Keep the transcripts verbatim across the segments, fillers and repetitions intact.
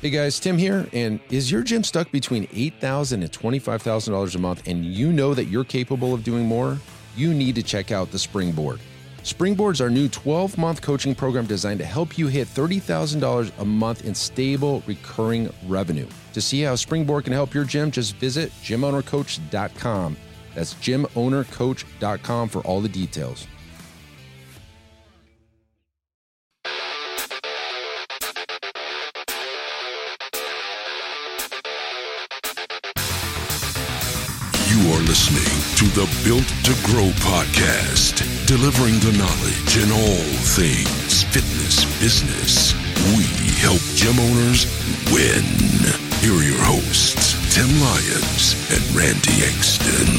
Hey guys, Tim here, and is your gym stuck between eight thousand dollars and twenty-five thousand dollars a month and you know that you're capable of doing more? You need to check out the Springboard. Springboard's our new twelve-month coaching program designed to help you hit thirty thousand dollars a month in stable, recurring revenue. To see how Springboard can help your gym, just visit gym owner coach dot com. That's gym owner coach dot com for all the details. You are listening to the Built to Grow podcast, delivering the knowledge in all things fitness business. We help gym owners win. Here are your hosts, Tim Lyons and Randy Exton.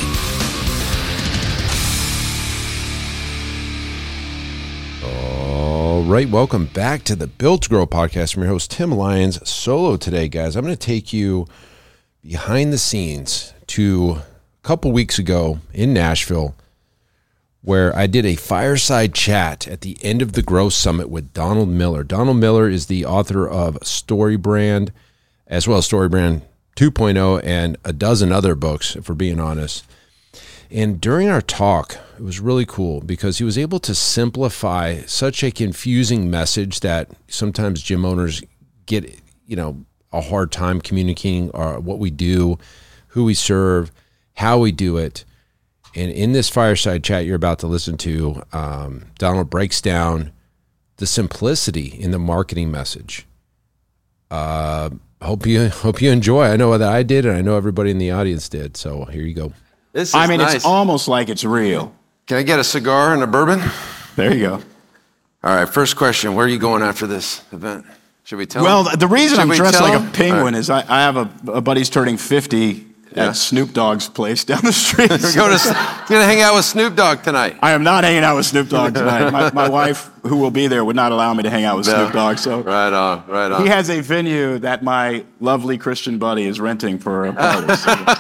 All right, welcome back to the Built to Grow podcast. I'm your host, Tim Lyons. Solo today, guys. I'm going to take you behind the scenes to a couple weeks ago in Nashville, where I did a fireside chat at the end of the Grow Summit with Donald Miller. Donald Miller is the author of StoryBrand, as well as StoryBrand two point oh and a dozen other books, if we're being honest. And during our talk, it was really cool because he was able to simplify such a confusing message that sometimes gym owners get, you know, a hard time communicating uh, what we do, who we serve, how we do it. And in this fireside chat you're about to listen to, um, Donald breaks down the simplicity in the marketing message. Uh, hope you hope you enjoy. I know that I did, and I know everybody in the audience did. So here you go. This is I mean, nice. It's almost like it's real. Can I get a cigar and a bourbon? There you go. All right, first question. Where are you going after this event? Should we tell Well, him? the reason Should I'm we dressed tell like him? a penguin All right. is I, I have a, a buddy's turning fifty Yeah. at Snoop Dogg's place down the street. We're going to, you're going to hang out with Snoop Dogg tonight. I am not hanging out with Snoop Dogg tonight. My, my wife, who will be there, would not allow me to hang out with Yeah. Snoop Dogg. So Right on, right on. he has a venue that my lovely Christian buddy is renting for a party.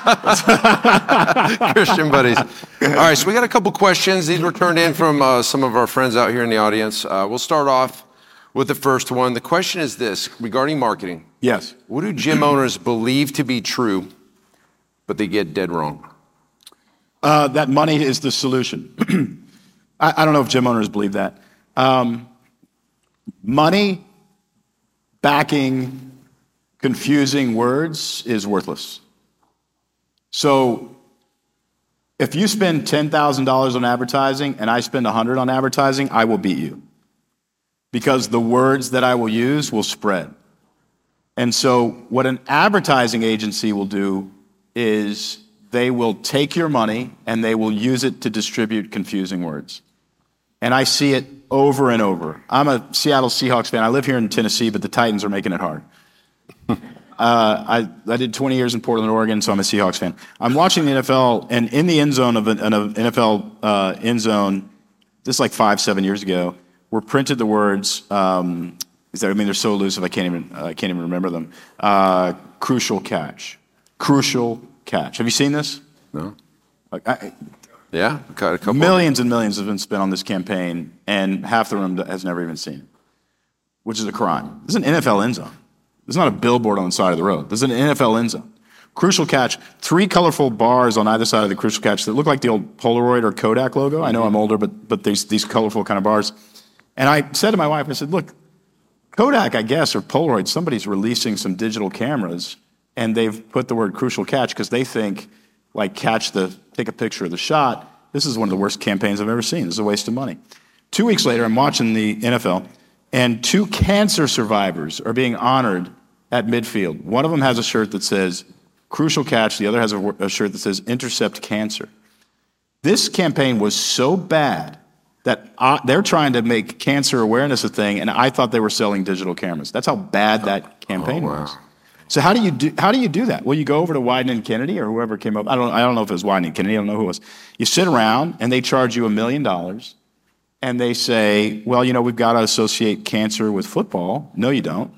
So- Christian buddies. All right, so we got a couple questions. These were turned in from uh, some of our friends out here in the audience. Uh, we'll start off with the first one. The question is this, regarding marketing. Yes. What do gym owners believe to be true, but they get dead wrong? Uh, that money is the solution. I, I don't know if gym owners believe that. Um, money backing confusing words is worthless. So if you spend ten thousand dollars on advertising and I spend one hundred dollars on advertising, I will beat you. Because the words that I will use will spread. And so what an advertising agency will do is they will take your money and they will use it to distribute confusing words. And I see it over and over. I'm a Seattle Seahawks fan. I live here in Tennessee, but the Titans are making it hard. uh, I, I did twenty years in Portland, Oregon, so I'm a Seahawks fan. I'm watching the N F L, and in the end zone of an, an N F L uh, end zone, this is like five, seven years ago, were printed the words, um, is that, I mean, they're so elusive, I can't even, uh, I can't even remember them. Uh, crucial catch. Crucial catch. Have you seen this? No. Like, I, Yeah, got a couple. millions and millions have been spent on this campaign, and half the room has never even seen it, which is a crime. This is an N F L end zone. This is not a billboard on the side of the road. This is an N F L end zone. Crucial catch, three colorful bars on either side of the crucial catch that look like the old Polaroid or Kodak logo. I know I'm older, but but these these colorful kind of bars. And I said to my wife, I said, look, Kodak, I guess, or Polaroid, somebody's releasing some digital cameras, and they've put the word crucial catch because they think, like, catch the, take a picture of the shot. This is one of the worst campaigns I've ever seen. This is a waste of money. Two weeks later, I'm watching the N F L, and two cancer survivors are being honored at midfield. One of them has a shirt that says crucial catch. The other has a, a shirt that says intercept cancer. This campaign was so bad that I, they're trying to make cancer awareness a thing, and I thought they were selling digital cameras. That's how bad that campaign Oh, wow. was. So how do you do how do you do that? Well, you go over to Wieden and Kennedy or whoever came up. I don't I don't know if it was Wieden and Kennedy. I don't know who it was. You sit around and they charge you a million dollars, and they say, well, you know, we've got to associate cancer with football. No, you don't.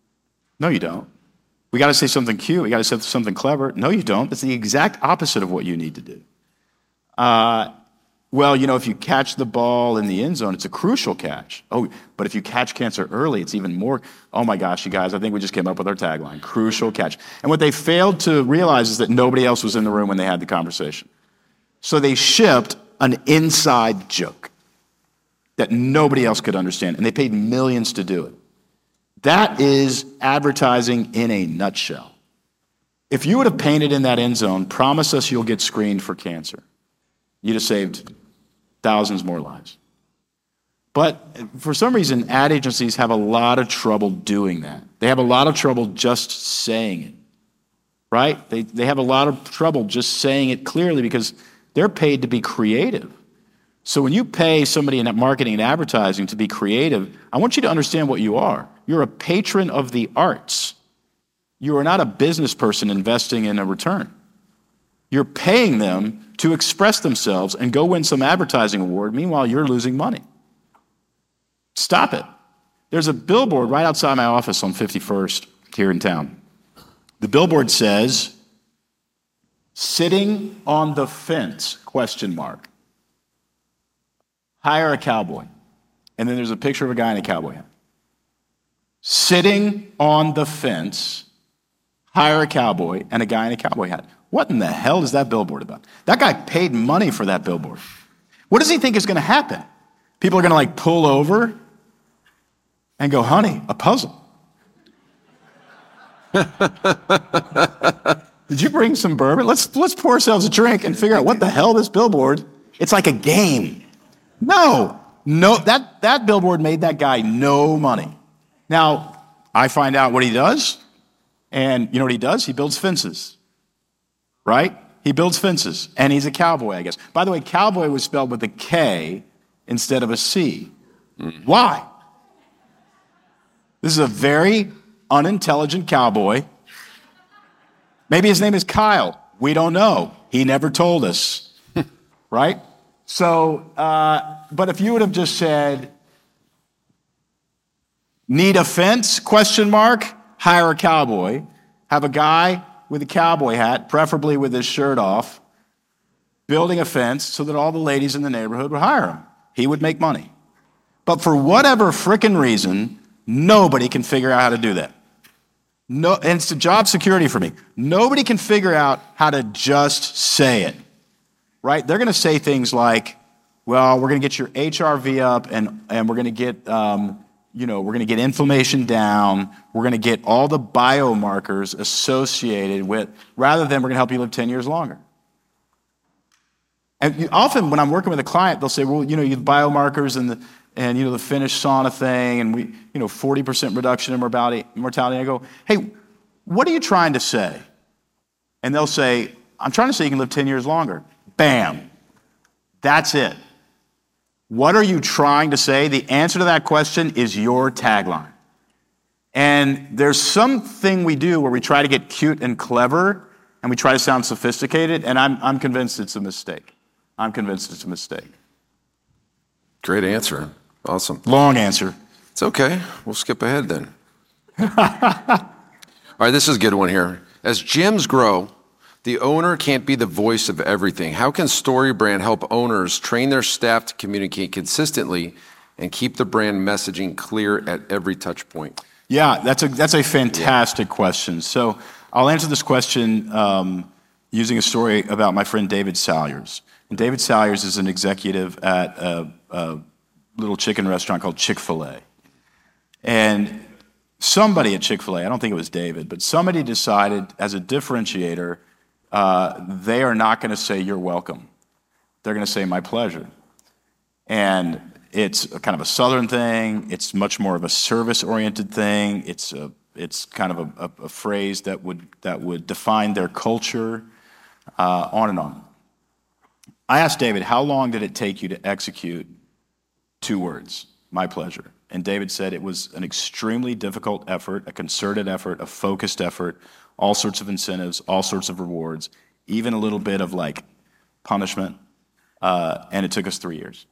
No, you don't. We got to say something cute. We got to say something clever. No, you don't. That's the exact opposite of what you need to do. Uh, well, you know, if you catch the ball in the end zone, it's a crucial catch. Oh, but if you catch cancer early, it's even more. Oh my gosh, you guys, I think we just came up with our tagline, crucial catch. And what they failed to realize is that nobody else was in the room when they had the conversation. So they shipped an inside joke that nobody else could understand, and they paid millions to do it. That is advertising in a nutshell. If you would have painted in that end zone, promise us you'll get screened for cancer, you'd have saved thousands more lives. But for some reason, ad agencies have a lot of trouble doing that. They have a lot of trouble just saying it, right? They, they have a lot of trouble just saying it clearly because they're paid to be creative. So when you pay somebody in marketing and advertising to be creative, I want you to understand what you are. You're a patron of the arts. You are not a business person investing in a return. You're paying them to express themselves and go win some advertising award. Meanwhile, you're losing money. Stop it. There's a billboard right outside my office on fifty-first here in town. The billboard says, "Sitting on the fence, question mark. Hire a cowboy." And then there's a picture of a guy in a cowboy hat. Sitting on the fence, hire a cowboy, and a guy in a cowboy hat. What in the hell is that billboard about? That guy paid money for that billboard. What does he think is going to happen? People are going to like pull over and go, "Honey, a puzzle." Did you bring some bourbon? Let's, let's pour ourselves a drink and figure out what the hell this billboard. It's like a game. No, no, that, that billboard made that guy no money. Now, I find out what he does, and you know what he does? He builds fences, right? He builds fences, and he's a cowboy, I guess. By the way, cowboy was spelled with a K instead of a C. Mm. Why? This is a very unintelligent cowboy. Maybe his name is Kyle. We don't know. He never told us, right? So, uh, but if you would have just said, "Need a fence, question mark, hire a cowboy," have a guy with a cowboy hat, preferably with his shirt off, building a fence so that all the ladies in the neighborhood would hire him. He would make money. But for whatever frickin' reason, nobody can figure out how to do that. No, and it's a job security for me. Nobody can figure out how to just say it. Right? They're going to say things like, "Well, we're going to get your H R V up, and, and we're going to get, um, you know, we're going to get inflammation down. We're going to get all the biomarkers associated with," rather than "we're going to help you live ten years longer." And you, often when I'm working with a client, they'll say, "Well, you know, you have biomarkers and the and you know the Finnish sauna thing, and we, you know, forty percent reduction in mortality." Mortality. I go, "Hey, what are you trying to say?" And they'll say, "I'm trying to say you can live ten years longer." Bam. That's it. What are you trying to say? The answer to that question is your tagline. And there's something we do where we try to get cute and clever, and we try to sound sophisticated, and I'm, I'm convinced it's a mistake. I'm convinced it's a mistake. Great answer. Awesome. Long answer. It's okay. We'll skip ahead then. All right, this is a good one here. As gyms grow, the owner can't be the voice of everything. How can StoryBrand help owners train their staff to communicate consistently and keep the brand messaging clear at every touch point? Yeah, that's a, that's a fantastic yeah. question. So I'll answer this question um, using a story about my friend David Salyers. And David Salyers is an executive at a, a little chicken restaurant called Chick-fil-A. And somebody at Chick-fil-A, I don't think it was David, but somebody decided as a differentiator, Uh, they are not going to say "you're welcome." They're going to say "my pleasure." And it's a kind of a Southern thing. It's much more of a service-oriented thing. It's a, it's kind of a, a, a phrase that would that would define their culture, uh, on and on. I asked David, "How long did it take you to execute two words, my pleasure?" And David said it was an extremely difficult effort, a concerted effort, a focused effort, all sorts of incentives, all sorts of rewards, even a little bit of like punishment, uh, and it took us three years.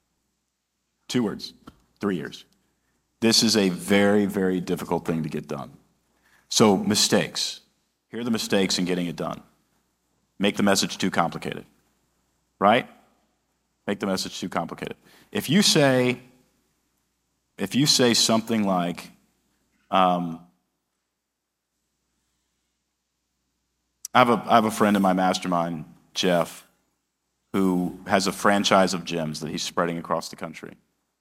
Two words, three years. This is a very, very difficult thing to get done. So mistakes. Here are the mistakes in getting it done. Make the message too complicated, right? Make the message too complicated. If you say, if you say something like, um, I have a I have a friend in my mastermind, Jeff, who has a franchise of gyms that he's spreading across the country,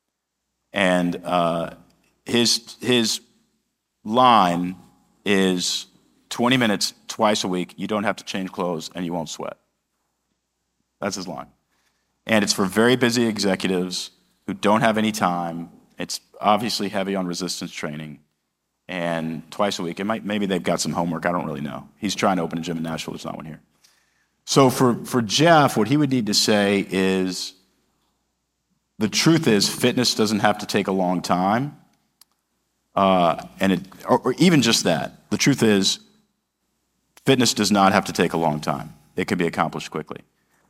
and uh, his his line is twenty minutes twice a week. You don't have to change clothes, and you won't sweat. That's his line. And it's for very busy executives who don't have any time. It's obviously heavy on resistance training. And twice a week, it might, maybe they've got some homework, I don't really know. He's trying to open a gym in Nashville, there's not one here. So for, for Jeff, what he would need to say is, the truth is fitness doesn't have to take a long time. Uh, and it, or, or even just that. The truth is, fitness does not have to take a long time. It can be accomplished quickly.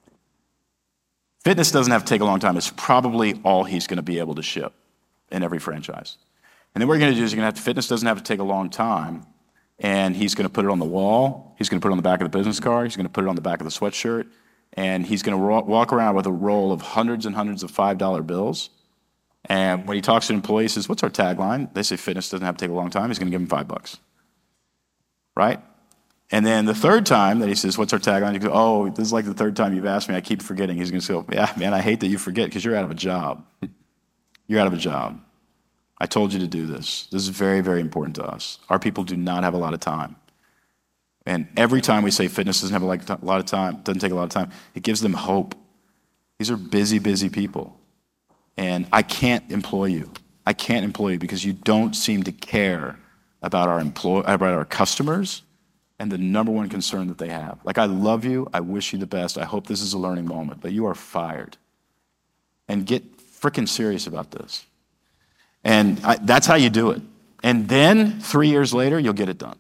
Fitness doesn't have to take a long time. It's probably all he's going to be able to ship in every franchise. And then what you're going to do is you're going to have to, fitness doesn't have to take a long time, and he's going to put it on the wall, he's going to put it on the back of the business card, he's going to put it on the back of the sweatshirt, and he's going to ro- walk around with a roll of hundreds and hundreds of five dollar bills. And when he talks to employees, he says, what's our tagline? They say fitness doesn't have to take a long time. He's going to give them five bucks. Right? And then the third time that he says, what's our tagline? He goes, oh, this is like the third time you've asked me. I keep forgetting. He's going to say, yeah, man, I hate that you forget because you're out of a job. You're out of a job. I told you to do this. This is very, very important to us. Our people do not have a lot of time. And every time we say fitness doesn't have a lot of time, doesn't take a lot of time, it gives them hope. These are busy, busy people. And I can't employ you. I can't employ you because you don't seem to care about our employ- about our customers and the number one concern that they have. Like, I love you. I wish you the best. I hope this is a learning moment, but you are fired. And get freaking serious about this. And I, that's how you do it. And then three years later, you'll get it done.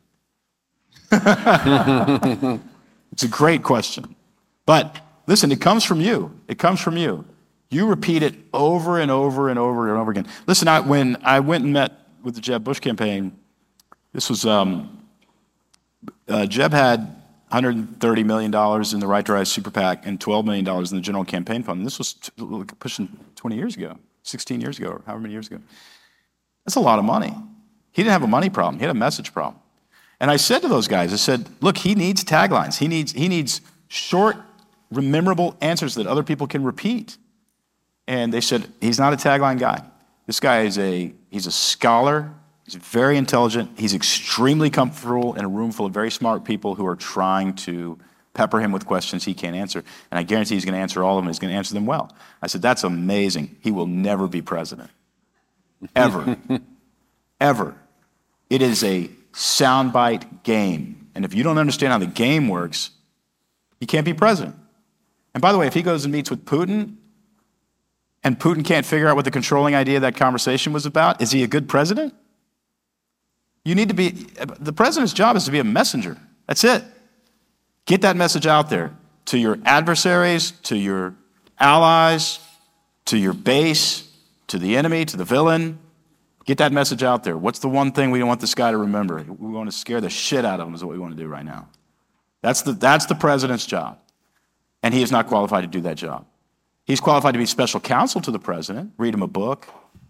It's a great question. But listen, it comes from you. It comes from you. You repeat it over and over and over and over again. Listen, I, when I went and met with the Jeb Bush campaign, this was, um, uh, Jeb had one hundred thirty million dollars in the Right to Rise Super PAC and twelve million dollars in the General Campaign Fund. And this was t- pushing twenty years ago, sixteen years ago, or however many years ago. That's a lot of money. He didn't have a money problem. He had a message problem. And I said to those guys, I said, look, he needs taglines. He needs, he needs short, memorable answers that other people can repeat. And they said, he's not a tagline guy. This guy is a, he's a scholar. He's very intelligent. He's extremely comfortable in a room full of very smart people who are trying to pepper him with questions he can't answer. And I guarantee he's going to answer all of them. He's going to answer them well. I said, that's amazing. He will never be president. Ever. Ever. It is a soundbite game. And if you don't understand how the game works, you can't be president. And by the way, if he goes and meets with Putin, and Putin can't figure out what the controlling idea of that conversation was about, is he a good president? You need to be, the president's job is to be a messenger. That's it. Get that message out there to your adversaries, to your allies, to your base, to the enemy, to the villain. Get that message out there. What's the one thing we don't want this guy to remember? We want to scare the shit out of him is what we want to do right now. That's the, that's the president's job. And he is not qualified to do that job. He's qualified to be special counsel to the president, read him a book,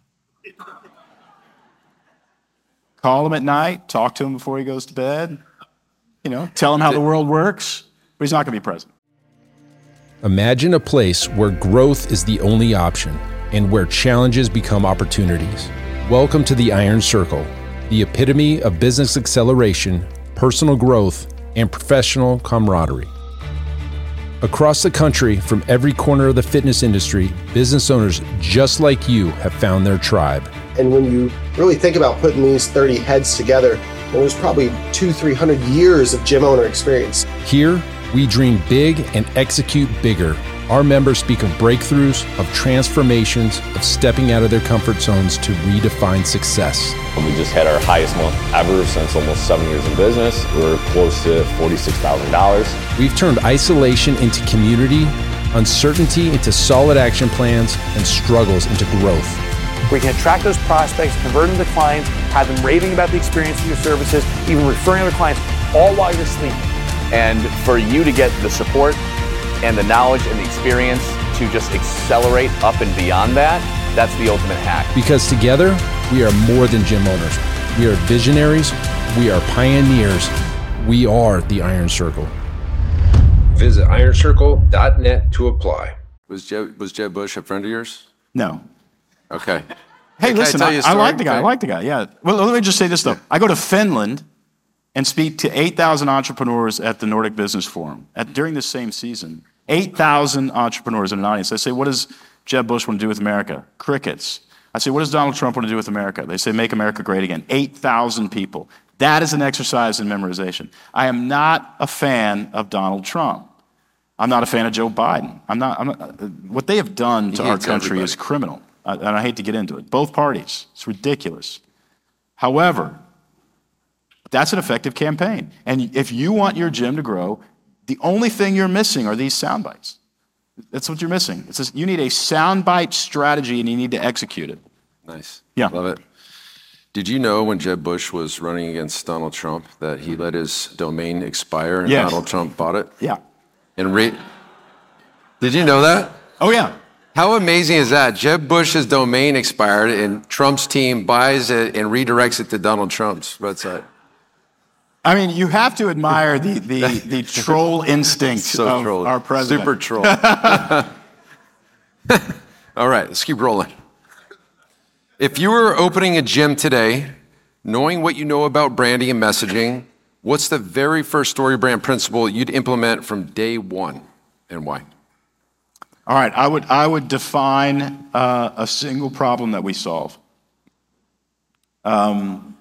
call him at night, talk to him before he goes to bed, you know, tell him how the world works, but he's not going to be president. Imagine a place where growth is the only option and where challenges become opportunities. Welcome to the Iron Circle, the epitome of business acceleration, personal growth, and professional camaraderie. Across the country, from every corner of the fitness industry, business owners just like you have found their tribe. And when you really think about putting these thirty heads together, there's probably two, three hundred years of gym owner experience. Here, we dream big and execute bigger. Our members speak of breakthroughs, of transformations, of stepping out of their comfort zones to redefine success. We just had our highest month ever since almost seven years in business. We're close to forty-six thousand dollars. We've turned isolation into community, uncertainty into solid action plans, and struggles into growth. We can attract those prospects, convert them to clients, have them raving about the experience of your services, even referring other clients, all while you're sleeping. And for you to get the support and the knowledge and the experience to just accelerate up and beyond that, that's the ultimate hack. Because together, we are more than gym owners. We are visionaries. We are pioneers. We are the Iron Circle. Visit iron circle dot net to apply. Was Jeb, was Jeb Bush a friend of yours? No. Okay. Hey, Can listen, I, tell I, you a I story? like the guy. I like the guy, yeah. Well, let me just say this, though. I go to Finland and speak to eight thousand entrepreneurs at the Nordic Business Forum at, during the same season. eight thousand entrepreneurs in an audience. I say, what does Jeb Bush want to do with America? Crickets. I say, what does Donald Trump want to do with America? They say, make America great again. eight thousand people. That is an exercise in memorization. I am not a fan of Donald Trump. I'm not a fan of Joe Biden. I'm not, I'm not what they have done to our country everybody. is criminal. I, and I hate to get into it. Both parties. It's ridiculous. However, that's an effective campaign. And if you want your gym to grow, the only thing you're missing are these sound bites. That's what you're missing. It's just, you need a soundbite strategy and you need to execute it. Nice. Yeah. Love it. Did you know when Jeb Bush was running against Donald Trump that he let his domain expire and yes. Donald Trump bought it? Yeah. And re- Did you know that? Oh, yeah. How amazing is that? Jeb Bush's domain expired and Trump's team buys it and redirects it to Donald Trump's website. I mean, you have to admire the, the, the troll instinct so of troll. our president. Super troll. All right, let's keep rolling. If you were opening a gym today, knowing what you know about branding and messaging, what's the very first story brand principle you'd implement from day one and why? All right, I would, I would define uh, a single problem that we solve. Um,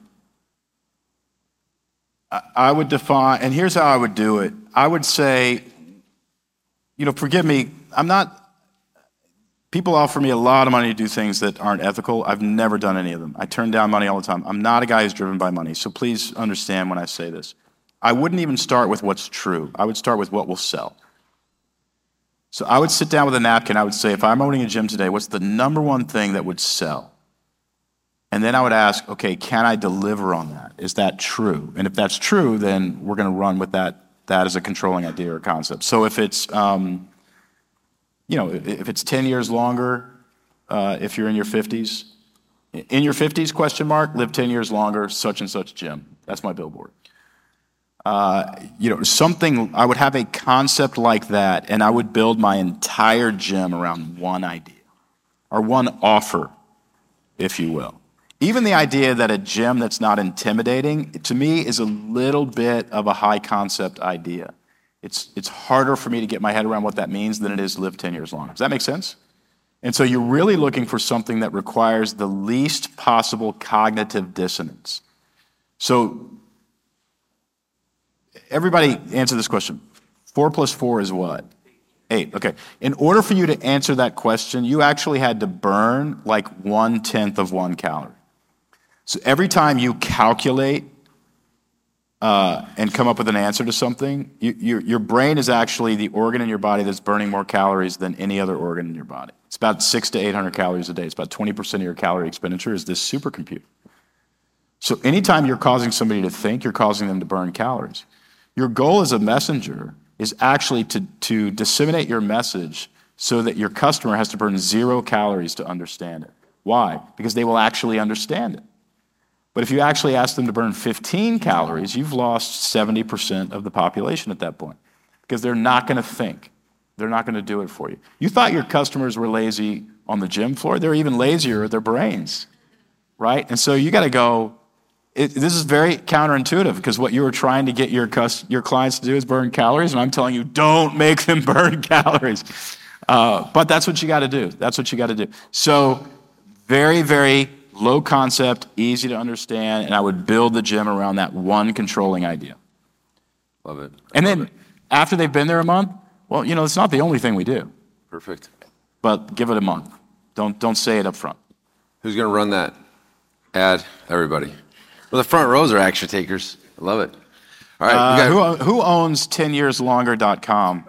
I, I would define, and here's how I would do it. I would say, you know, forgive me, I'm not, people offer me a lot of money to do things that aren't ethical. I've never done any of them. I turn down money all the time. I'm not a guy who's driven by money, so please understand when I say this. I wouldn't even start with what's true. I would start with what will sell. So I would sit down with a napkin. I would say, if I'm owning a gym today, what's the number one thing that would sell? And then I would ask, okay, can I deliver on that? Is that true? And if that's true, then we're going to run with that, that as a controlling idea or concept. So if it's, um, you know, if it's ten years longer, uh, if you're in your fifties, in your fifties, question mark, live ten years longer, such and such gym. That's my billboard. Uh, you know, something, I would have a concept like that, and I would build my entire gym around one idea, or one offer, if you will. Even the idea that a gym that's not intimidating, to me, is a little bit of a high concept idea. It's, it's harder for me to get my head around what that means than it is to live ten years longer. Does that make sense? And so you're really looking for something that requires the least possible cognitive dissonance. So everybody answer this question. Four plus four is what? Eight. Okay. In order for you to answer that question, you actually had to burn like one-tenth of one calorie. So every time you calculate uh, and come up with an answer to something, you, your, your brain is actually the organ in your body that's burning more calories than any other organ in your body. It's about six to eight hundred calories a day. It's about twenty percent of your calorie expenditure is this supercomputer. So anytime you're causing somebody to think, you're causing them to burn calories. Your goal as a messenger is actually to, to disseminate your message so that your customer has to burn zero calories to understand it. Why? Because they will actually understand it. But if you actually ask them to burn fifteen calories, you've lost seventy percent of the population at that point because they're not going to think. They're not going to do it for you. You thought your customers were lazy on the gym floor. They're even lazier with their brains, right? And so you got to go, it, this is very counterintuitive because what you were trying to get your, cus- your clients to do is burn calories, and I'm telling you, don't make them burn calories. Uh, but that's what you got to do. That's what you got to do. So very, very low concept, easy to understand, and I would build the gym around that one controlling idea. Love it. And Love then it. after they've been there a month, well, you know, it's not the only thing we do. Perfect. But give it a month. Don't don't say it up front. Who's going to run that ad? Everybody. Well, the front rows are action takers. I love it. All right. Uh, we got... who, who owns ten years longer dot com?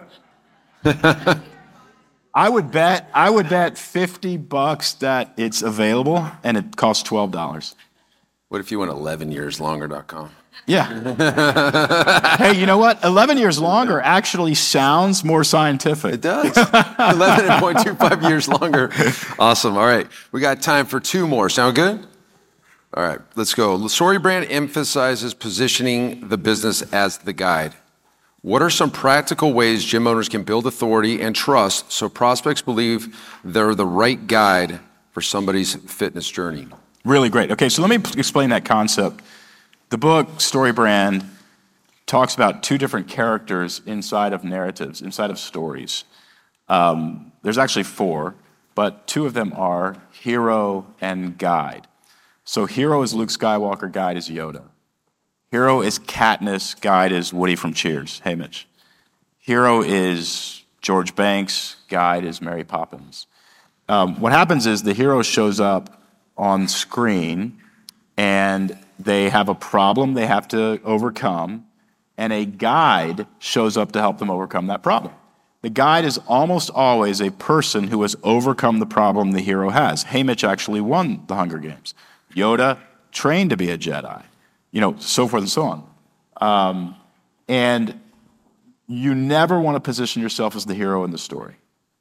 I would bet I would bet fifty bucks that it's available and it costs twelve dollars. What if you went eleven years longer dot com? Yeah. Hey, you know what? eleven years longer actually sounds more scientific. It does. eleven point two five years longer. Awesome. All right. We got time for two more. Sound good? All right. Let's go. StoryBrand emphasizes positioning the business as the guide. What are some practical ways gym owners can build authority and trust so prospects believe they're the right guide for somebody's fitness journey? Really great. Okay, so let me explain that concept. The book, StoryBrand, talks about two different characters inside of narratives, inside of stories. Um, there's actually four, but two of them are hero and guide. So hero is Luke Skywalker, guide is Yoda. Hero is Katniss, guide is Woody from Cheers. Hey, Mitch. Hero is George Banks, guide is Mary Poppins. Um, what happens is the hero shows up on screen and they have a problem they have to overcome, and a guide shows up to help them overcome that problem. The guide is almost always a person who has overcome the problem the hero has. Haymitch actually won the Hunger Games. Yoda trained to be a Jedi, you know, so forth and so on. Um, and you never want to position yourself as the hero in the story.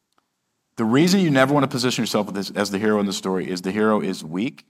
The reason you never want to position yourself as the hero in the story is the hero is weak,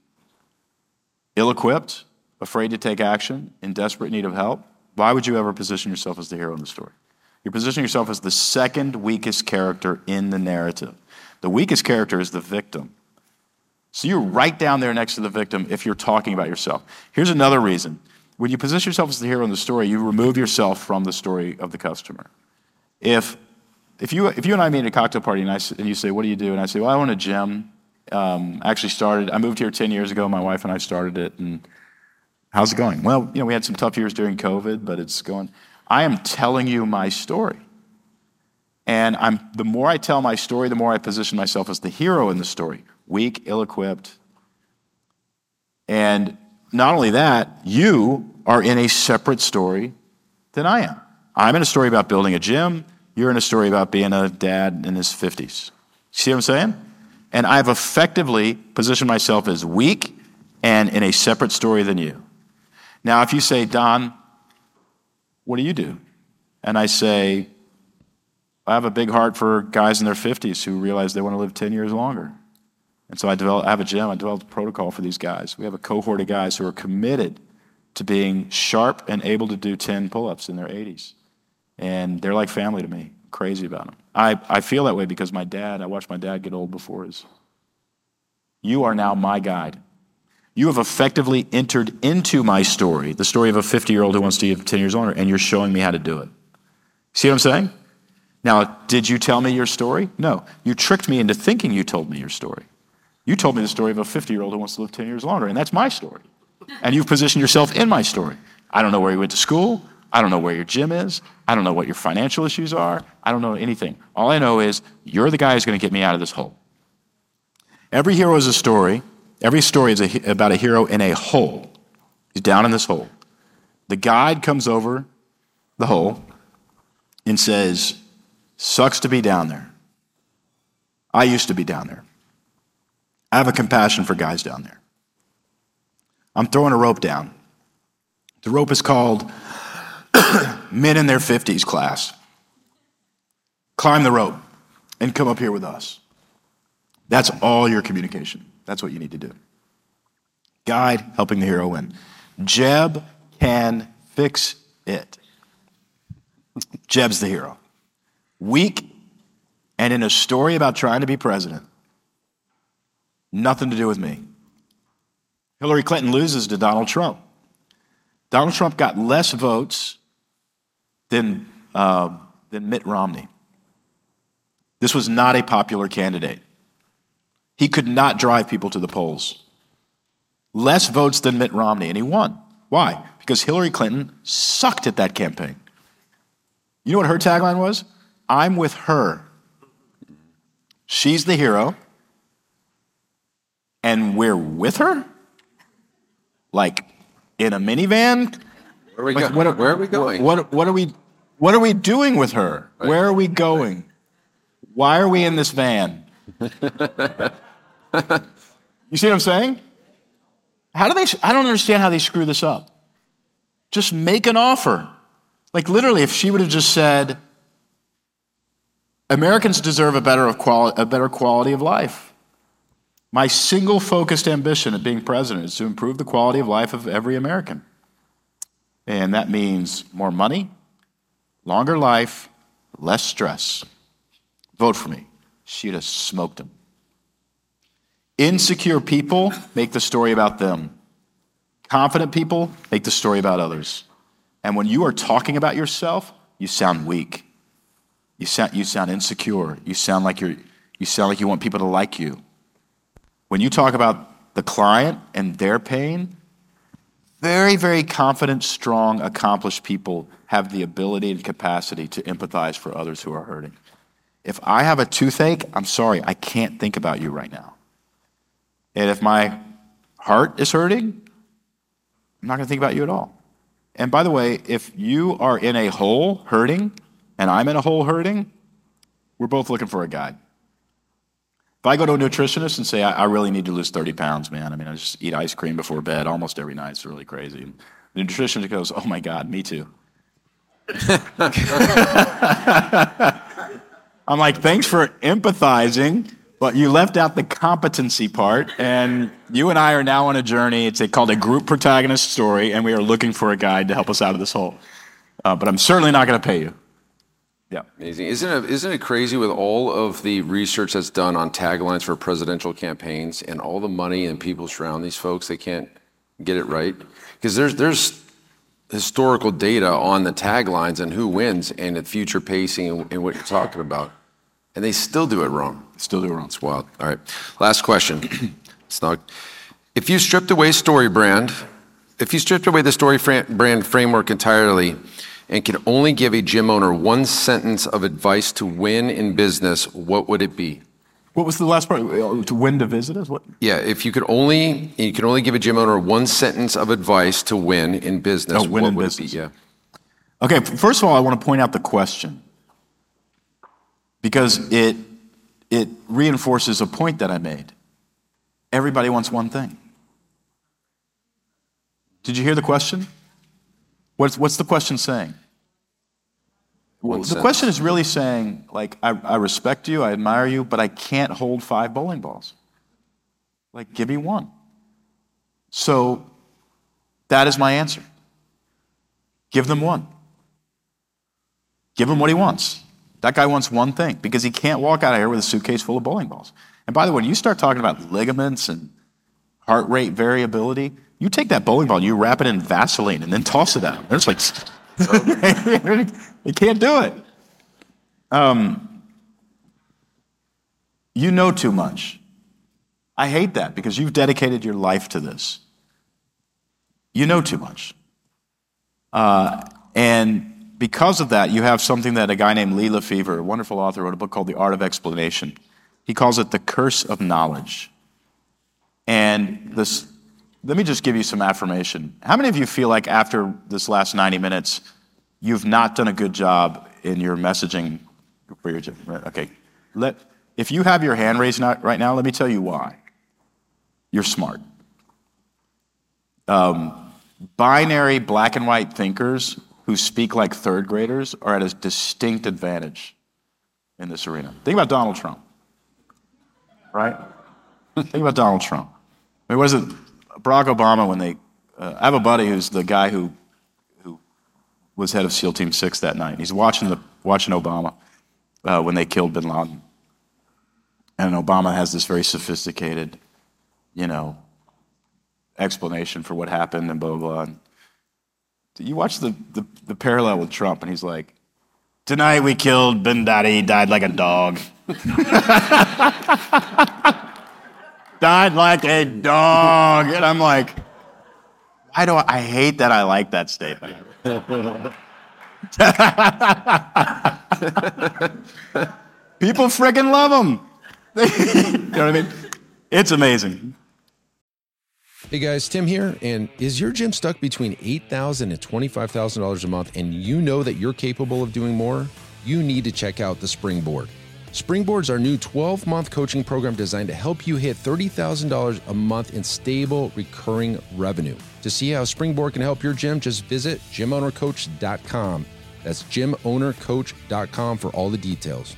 ill-equipped, afraid to take action, in desperate need of help. Why would you ever position yourself as the hero in the story? You're positioning yourself as the second weakest character in the narrative. The weakest character is the victim. So you're right down there next to the victim if you're talking about yourself. Here's another reason. When you position yourself as the hero in the story, you remove yourself from the story of the customer. If if you if you and I meet at a cocktail party and, I, and you say, what do you do? And I say, well, I own a gym. Um, actually started, I moved here ten years ago. My wife and I started it. And how's it going? Well, you know, we had some tough years during COVID, but it's going. I am telling you my story. And I'm the more I tell my story, the more I position myself as the hero in the story. Weak, ill-equipped. And not only that, you are in a separate story than I am. I'm in a story about building a gym. You're in a story about being a dad in his fifties. See what I'm saying? And I've effectively positioned myself as weak and in a separate story than you. Now, if you say, Don, what do you do? And I say, I have a big heart for guys in their fifties who realize they want to live ten years longer. And so I, develop, I have a gym. I developed a protocol for these guys. We have a cohort of guys who are committed to being sharp and able to do ten pull-ups in their eighties. And they're like family to me. I'm crazy about them. I, I feel that way because my dad, I watched my dad get old before his. You are now my guide. You have effectively entered into my story, the story of a fifty-year-old who wants to live ten years longer, and you're showing me how to do it. See what I'm saying? Now, did you tell me your story? No. You tricked me into thinking you told me your story. You told me the story of a fifty-year-old who wants to live ten years longer, and that's my story. And you've positioned yourself in my story. I don't know where you went to school. I don't know where your gym is. I don't know what your financial issues are. I don't know anything. All I know is you're the guy who's going to get me out of this hole. Every hero is a story. Every story is a, about a hero in a hole. He's down in this hole. The guide comes over the hole and says, sucks to be down there. I used to be down there. I have a compassion for guys down there. I'm throwing a rope down. The rope is called Men in Their fifties class. Climb the rope and come up here with us. That's all your communication. That's what you need to do. Guide, helping the hero win. Jeb can fix it. Jeb's the hero. Weak and in a story about trying to be president. Nothing to do with me. Hillary Clinton loses to Donald Trump. Donald Trump got less votes than, uh, than Mitt Romney. This was not a popular candidate. He could not drive people to the polls. Less votes than Mitt Romney, and he won. Why? Because Hillary Clinton sucked at that campaign. You know what her tagline was? I'm with her. She's the hero, and we're with her? Like in a minivan? Where are we, like, go- what are, Where are we going? What, what, are we, what are we doing with her? Right. Where are we going? Why are we in this van? You see what I'm saying? How do they? I don't understand how they screw this up. Just make an offer. Like literally, if she would have just said, Americans deserve a better, of quali- a better quality of life. My single focused ambition of being president is to improve the quality of life of every American. And that means more money, longer life, less stress. Vote for me. She'd have smoked him. Insecure people make the story about them. Confident people make the story about others. And when you are talking about yourself, you sound weak. You sound, you sound insecure. You sound like you're, you sound like you want people to like you. When you talk about the client and their pain, very, very confident, strong, accomplished people have the ability and capacity to empathize for others who are hurting. If I have a toothache, I'm sorry, I can't think about you right now. And if my heart is hurting, I'm not going to think about you at all. And by the way, if you are in a hole hurting, and I'm in a hole hurting, we're both looking for a guide. If I go to a nutritionist and say, I, I really need to lose thirty pounds, man. I mean, I just eat ice cream before bed almost every night. It's really crazy. And the nutritionist goes, oh my God, me too. I'm like, thanks for empathizing, but you left out the competency part, and you and I are now on a journey. It's a, called a group protagonist story, and we are looking for a guide to help us out of this hole. Uh, but I'm certainly not going to pay you. Yeah. Amazing. Isn't it, isn't it crazy with all of the research that's done on taglines for presidential campaigns and all the money and people surround these folks, they can't get it right? Because there's there's historical data on the taglines and who wins and the future pacing and, and what you're talking about. And they still do it wrong. Still do it wrong. It's wild. All right. Last question. It's not, if you stripped away story brand, if you stripped away the story fran- brand framework entirely, and could only give a gym owner one sentence of advice to win in business, what would it be? What was the last part? To win to visitors? What? Yeah, if you could only you could only give a gym owner one sentence of advice to win in business, Oh, win what in would business. it be? Yeah. Okay, first of all, I want to point out the question because it it reinforces a point that I made. Everybody wants one thing. Did you hear the question? What's what's the question saying? Well, the sentence. question is really saying, like, I, I respect you, I admire you, but I can't hold five bowling balls. Like, give me one. So that is my answer. Give them one. Give him what he wants. That guy wants one thing because he can't walk out of here with a suitcase full of bowling balls. And by the way, when you start talking about ligaments and heart rate variability, you take that bowling ball and you wrap it in Vaseline and then toss it out. They're just like, you can't do it. Um, you know too much. I hate that because you've dedicated your life to this. You know too much. Uh, and because of that, you have something that a guy named Lee Lefevre, a wonderful author, wrote a book called The Art of Explanation. He calls it the curse of knowledge. And this, let me just give you some affirmation. How many of you feel like after this last ninety minutes, you've not done a good job in your messaging for your gym? Okay. Let, if you have your hand raised right now, let me tell you why. You're smart. Um, binary black and white thinkers who speak like third graders are at a distinct advantage in this arena. Think about Donald Trump, right? Think about Donald Trump. I mean, was it Barack Obama when they, uh, I have a buddy who's the guy who who was head of SEAL Team six that night. He's watching the watching Obama uh, when they killed bin Laden. And Obama has this very sophisticated, you know, explanation for what happened and blah, blah, blah. And you watch the, the, the parallel with Trump, and he's like, tonight we killed bin Daddy, he died like a dog. Died like a dog. And I'm like, why do I, I hate that I like that statement. People freaking love him. You know what I mean? It's amazing. Hey guys, Tim here, and is your gym stuck between eight thousand dollars and twenty-five thousand dollars a month and you know that you're capable of doing more? You need to check out the Springboard. Springboard's our new twelve-month coaching program designed to help you hit thirty thousand dollars a month in stable, recurring revenue. To see how Springboard can help your gym, just visit gym owner coach dot com. That's gym owner coach dot com for all the details.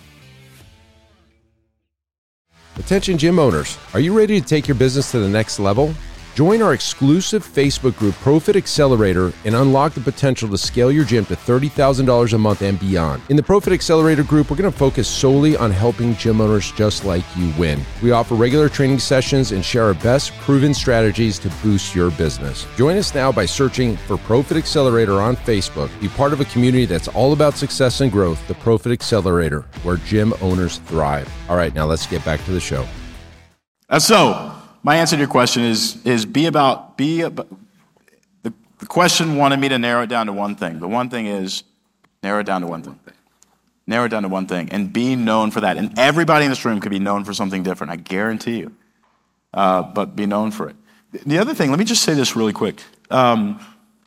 Attention gym owners, are you ready to take your business to the next level? Join our exclusive Facebook group, Profit Accelerator, and unlock the potential to scale your gym to thirty thousand dollars a month and beyond. In the Profit Accelerator group, we're going to focus solely on helping gym owners just like you win. We offer regular training sessions and share our best proven strategies to boost your business. Join us now by searching for Profit Accelerator on Facebook. Be part of a community that's all about success and growth, the Profit Accelerator, where gym owners thrive. All right, now let's get back to the show. Uh, so, my answer to your question is is be about be about, the, the question wanted me to narrow it down to one thing. The one thing is narrow it down to one thing. Narrow it down to one thing and be known for that. And everybody in this room could be known for something different, I guarantee you. Uh, but be known for it. The other thing, let me just say this really quick. Um,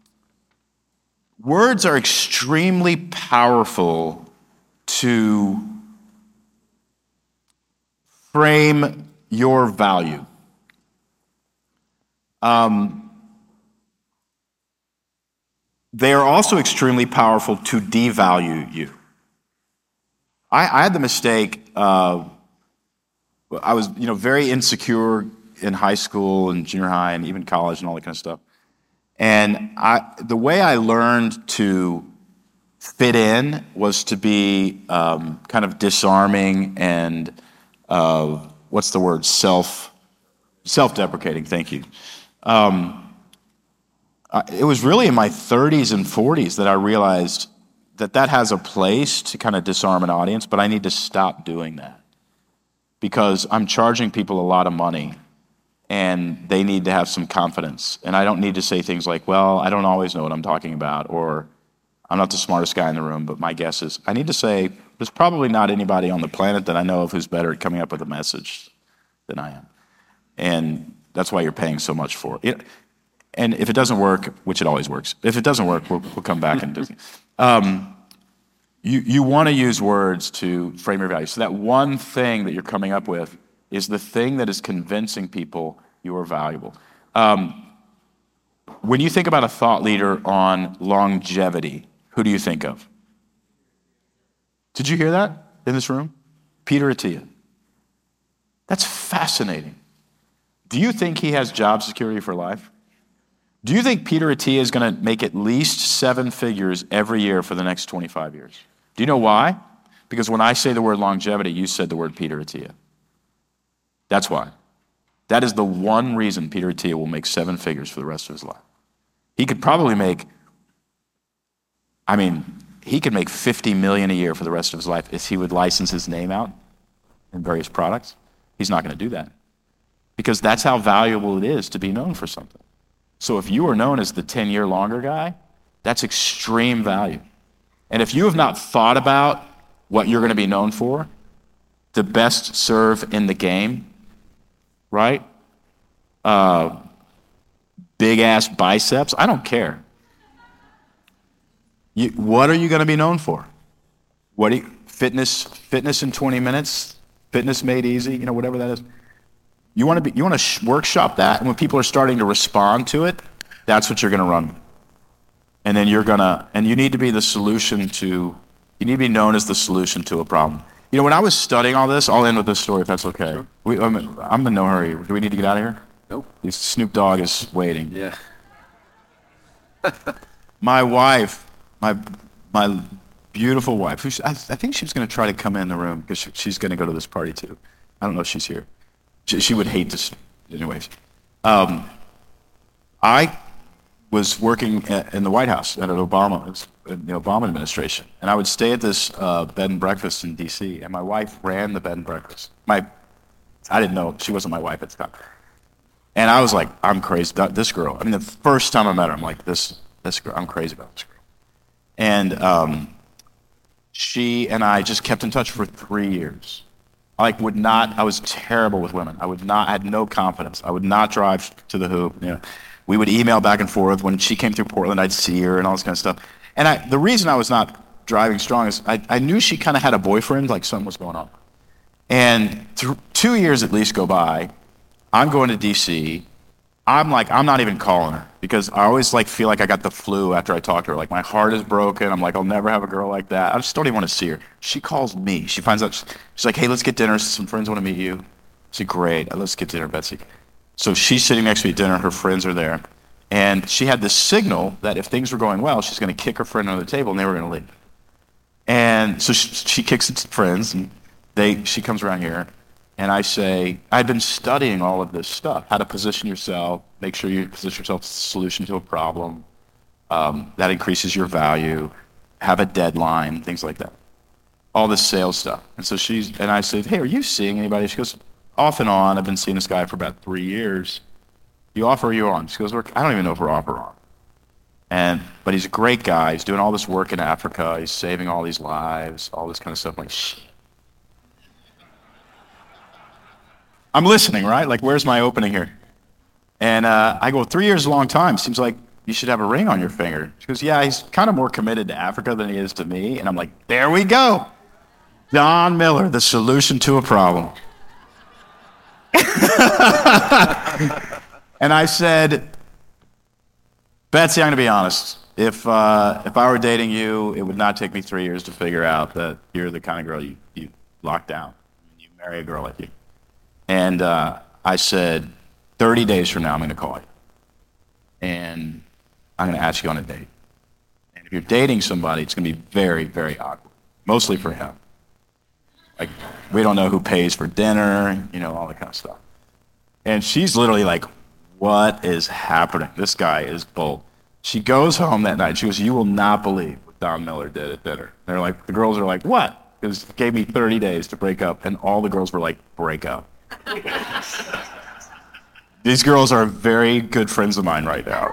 words are extremely powerful to frame your value. Um, they are also extremely powerful to devalue you. I, I had the mistake, uh, I was, you know, very insecure in high school and junior high and even college and all that kind of stuff. And I, the way I learned to fit in was to be um, kind of disarming and, uh, what's the word, self, self-deprecating, thank you. Um, it was really in my thirties and forties that I realized that that has a place to kind of disarm an audience, but I need to stop doing that because I'm charging people a lot of money and they need to have some confidence. And I don't need to say things like, well, I don't always know what I'm talking about, or I'm not the smartest guy in the room, but my guess is. I need to say, there's probably not anybody on the planet that I know of who's better at coming up with a message than I am. And that's why you're paying so much for it. And if it doesn't work, which it always works, if it doesn't work, we'll, we'll come back and do it. Um, you you want to use words to frame your value. So that one thing that you're coming up with is the thing that is convincing people you are valuable. Um, when you think about a thought leader on longevity, who do you think of? Did you hear that in this room? Peter Attia. That's fascinating. Do you think he has job security for life? Do you think Peter Attia is going to make at least seven figures every year for the next twenty-five years? Do you know why? Because when I say the word longevity, you said the word Peter Attia. That's why. That is the one reason Peter Attia will make seven figures for the rest of his life. He could probably make, I mean, he could make fifty million dollars a year for the rest of his life if he would license his name out in various products. He's not going to do that. Because that's how valuable it is to be known for something. So if you are known as the ten-year longer guy, that's extreme value. And if you have not thought about what you're going to be known for, the best serve in the game, right? Uh, big-ass biceps, I don't care. You, what are you going to be known for? What do you, fitness, fitness in twenty minutes, fitness made easy, you know, whatever that is. You want to be, you want to sh- workshop that, and when people are starting to respond to it, that's what you're going to run. And then you're going to, and you need to be the solution to, you need to be known as the solution to a problem. You know, when I was studying all this, I'll end with this story if that's okay. Sure. We, I'm, I'm in no hurry. Do we need to get out of here? Nope. Snoop Dogg is waiting. Yeah. My wife, my my beautiful wife, who I, I think she was going to try to come in the room because she, she's going to go to this party too. I don't know if she's here. She, she would hate this. Anyways, um, I was working at, in the White House at an Obama, in the Obama administration, and I would stay at this uh, bed and breakfast in D C, and my wife ran the bed and breakfast. My, I didn't know, she wasn't my wife at the time. And I was like, I'm crazy about this girl. I mean, the first time I met her, I'm like, this, this girl, I'm crazy about this girl. And um, she and I just kept in touch for three years. I like would not, I was terrible with women. I would not, I had no confidence. I would not drive to the hoop. You know, we would email back and forth. When she came through Portland, I'd see her and all this kind of stuff. And I, the reason I was not driving strong is I, I knew she kind of had a boyfriend, like something was going on. And th- two years at least go by. I'm going to D C. I'm like, I'm not even calling her because I always like feel like I got the flu after I talk to her. Like my heart is broken. I'm like, I'll never have a girl like that. I just don't even want to see her. She calls me. She finds out, she's like, hey, let's get dinner. Some friends want to meet you. I said, great. Let's get dinner, Betsy. So she's sitting next to me at dinner. Her friends are there. And she had this signal that if things were going well, she's going to kick her friend under the table and they were going to leave. And so she, she kicks the friends and they, she comes around here. And I say, I've been studying all of this stuff, how to position yourself, make sure you position yourself as a solution to a problem, um, that increases your value, have a deadline, things like that. All this sales stuff. And so she's, and I said, hey, are you seeing anybody? She goes, off and on, I've been seeing this guy for about three years. You off or you on? She goes, I don't even know if we're off or on. And, but he's a great guy. He's doing all this work in Africa. He's saving all these lives, all this kind of stuff. I'm like, shit. I'm listening, right? Like, where's my opening here? And uh, I go, three years is a long time. Seems like you should have a ring on your finger. She goes, yeah, he's kind of more committed to Africa than he is to me. And I'm like, there we go. Don Miller, the solution to a problem. And I said, Betsy, I'm going to be honest. If uh, if I were dating you, it would not take me three years to figure out that you're the kind of girl you, you lock down. You marry a girl like you. And uh, I said, thirty days from now, I'm going to call you. And I'm going to ask you on a date. And if you're dating somebody, it's going to be very, very awkward, mostly for him. Like, we don't know who pays for dinner, you know, all that kind of stuff. And she's literally like, what is happening? This guy is bold. She goes home that night. She goes, you will not believe what Don Miller did at dinner. They're like, the girls are like, what? Because he gave me thirty days to break up. And all the girls were like, break up. These girls are very good friends of mine right now.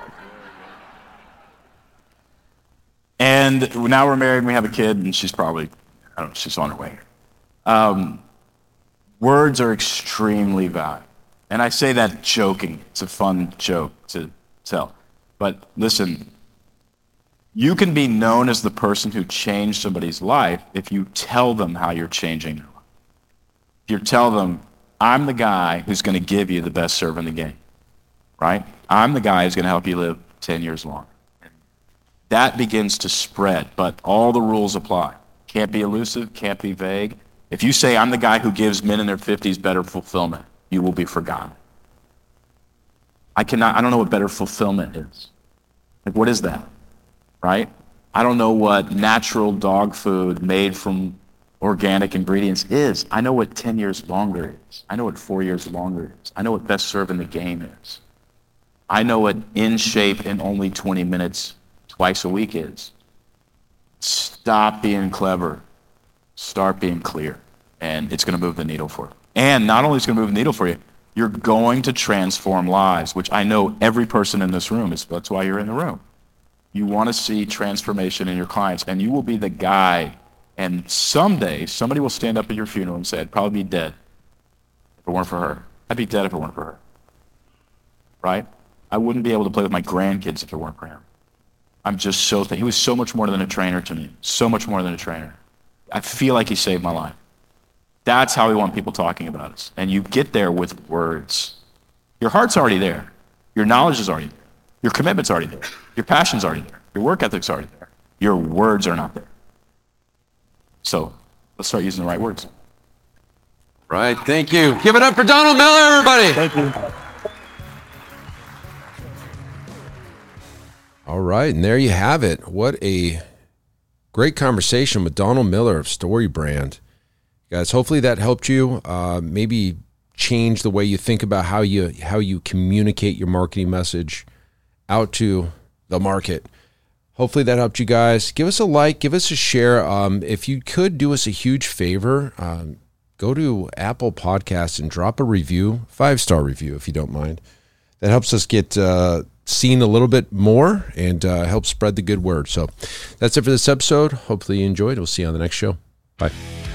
And now we're married and we have a kid, and she's probably, I don't know, she's on her way. Um, words are extremely valuable. And I say that joking. It's a fun joke to tell. But listen, you can be known as the person who changed somebody's life if you tell them how you're changing their life. If you tell them, I'm the guy who's going to give you the best serve in the game, right? I'm the guy who's going to help you live ten years longer. That begins to spread, but all the rules apply. Can't be elusive, can't be vague. If you say, I'm the guy who gives men in their fifties better fulfillment, you will be forgotten. I cannot, I don't know what better fulfillment is. Like, what is that, right? I don't know what natural dog food made from organic ingredients is. I know what ten years longer is. I know what four years longer is. I know what best serve in the game is. I know what in shape in only twenty minutes twice a week is. Stop being clever. Start being clear. And it's going to move the needle for you. And not only is it going to move the needle for you, you're going to transform lives, which I know every person in this room is. That's why you're in the room. You want to see transformation in your clients, and you will be the guy. And someday, somebody will stand up at your funeral and say, I'd probably be dead if it weren't for her. I'd be dead if it weren't for her. Right? I wouldn't be able to play with my grandkids if it weren't for him. I'm just so thankful. He was so much more than a trainer to me. So much more than a trainer. I feel like he saved my life. That's how we want people talking about us. And you get there with words. Your heart's already there. Your knowledge is already there. Your commitment's already there. Your passion's already there. Your work ethic's already there. Your words are not there. So let's start using the right words. Right, thank you. Give it up for Donald Miller, everybody. Thank you. All right, and there you have it. What a great conversation with Donald Miller of StoryBrand. Guys, hopefully that helped you uh, maybe change the way you think about how you how you communicate your marketing message out to the market. Hopefully that helped you guys. Give us a like, give us a share. Um, if you could do us a huge favor, um, go to Apple Podcasts and drop a review, five-star review if you don't mind. That helps us get uh, seen a little bit more and uh, help spread the good word. So that's it for this episode. Hopefully you enjoyed. We'll see you on the next show. Bye.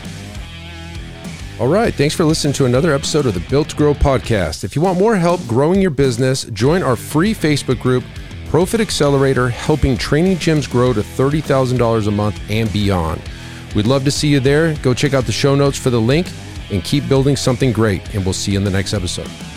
All right. Thanks for listening to another episode of the Built to Grow podcast. If you want more help growing your business, join our free Facebook group, Profit Accelerator, helping training gyms grow to thirty thousand dollars a month and beyond. We'd love to see you there. Go check out the show notes for the link and keep building something great, and we'll see you in the next episode.